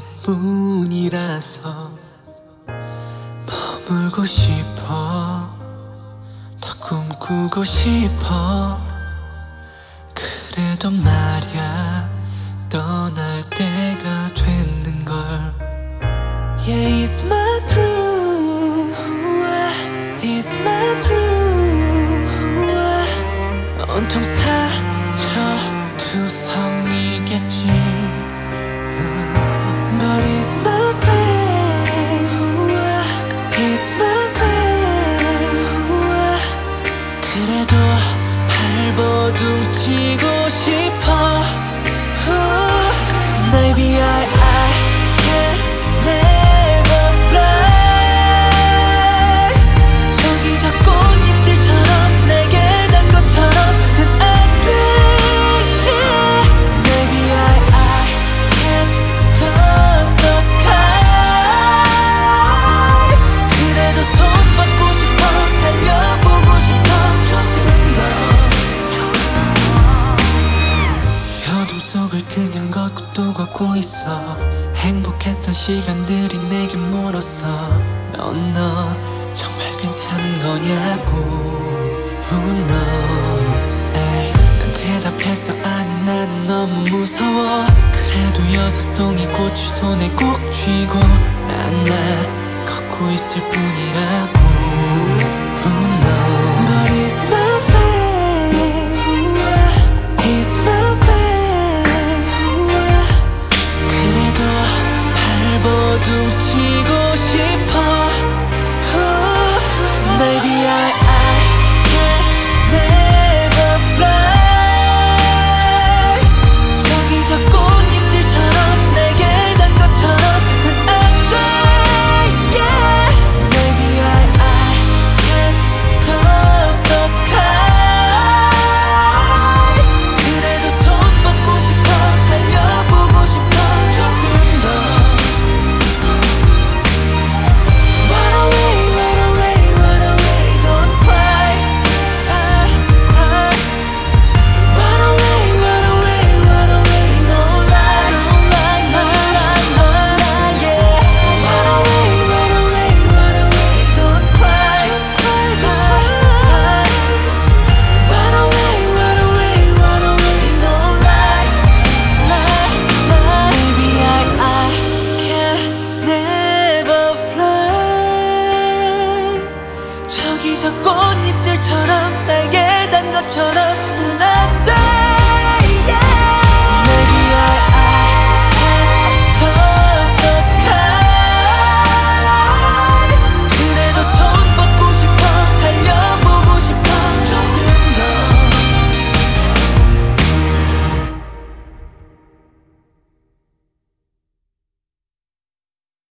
뿐이라서 머물고 싶어, 더 꿈꾸고 싶어. 그래도 말야 떠날 때가 됐는걸. Yeah, it's my truth, it's my truth. 온통 상처투성이겠지. But it's my fate, it's my fate. 그래도 발버둥 치고 싶어. Maybe I can never fly. 저기 저 꽃잎들처럼 내게 단 것처럼은 안 돼. Maybe I can touch the sky. 그래도 손 뻗고 싶어, 달려보고 싶어 조금 더. 어둠 속을 그냥 걷고 또 걷고 있어. 행복했던 시간들이 내게 물었어. 너 정말 괜찮은 거냐고. 난 대답했어. 아니 나는 너무 무서워. 그래도 6송이 꽃을 손에 꼭 쥐고 난 걷고 있을 뿐이라고.